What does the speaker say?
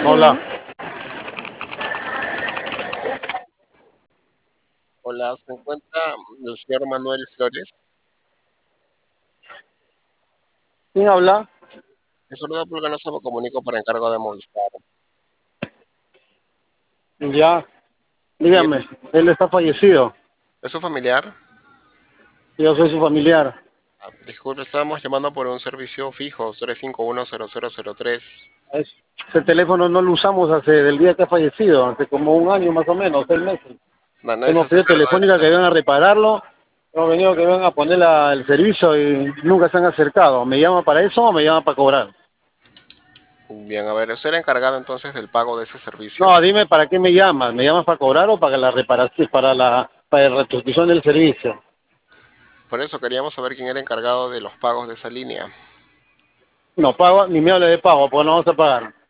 Hola, Hola, se encuentra el señor Manuel Flores. ¿quién habla? Es saludo porque no se me comunico por encargo de Movistar. Ya, Sí, dígame, él está fallecido, ¿es su familiar? yo soy su familiar. Disculpe, estábamos llamando por un servicio fijo, 351-0003. Ese teléfono no lo usamos hace del día que ha fallecido, hace como un año más o menos, 6 meses. No, nadie se Hemos hace pedido cargo de ese Telefónica que vengan a servicio. repararlo, hemos venido que vengan a poner el servicio y nunca se han acercado. ¿Me llama para eso o me llama para cobrar? Bien, a ver, ¿usted era encargado entonces del pago de ese servicio? No, dime para qué me llamas. ¿Me llamas para cobrar o para la reparación, para la restitución del servicio? Por eso queríamos saber quién era encargado de los pagos de esa línea. No pago, ni me hable de pago, pues no vamos a pagar.